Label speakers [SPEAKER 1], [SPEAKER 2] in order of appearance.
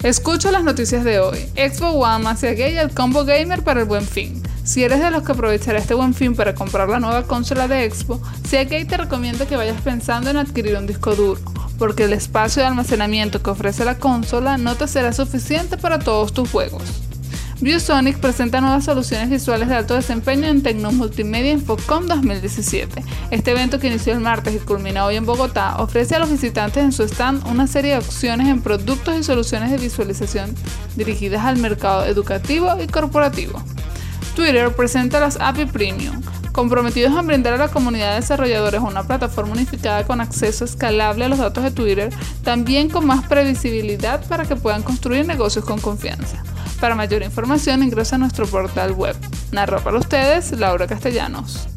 [SPEAKER 1] Escucha las noticias de hoy. Expo One hacia Gay al combo gamer para el Buen Fin. Si eres de los que aprovechará este Buen Fin para comprar la nueva consola de Expo, Seagate te recomienda que vayas pensando en adquirir un disco duro, porque el espacio de almacenamiento que ofrece la consola no te será suficiente para todos tus juegos. ViewSonic presenta nuevas soluciones visuales de alto desempeño en Tecno Multimedia Infocom 2017. Este evento, que inició el martes y culmina hoy en Bogotá, ofrece a los visitantes en su stand una serie de opciones en productos y soluciones de visualización dirigidas al mercado educativo y corporativo. Twitter presenta las API Premium, comprometidos a brindar a la comunidad de desarrolladores una plataforma unificada con acceso escalable a los datos de Twitter, también con más previsibilidad para que puedan construir negocios con confianza. Para mayor información ingresa a nuestro portal web. Narró para ustedes Laura Castellanos.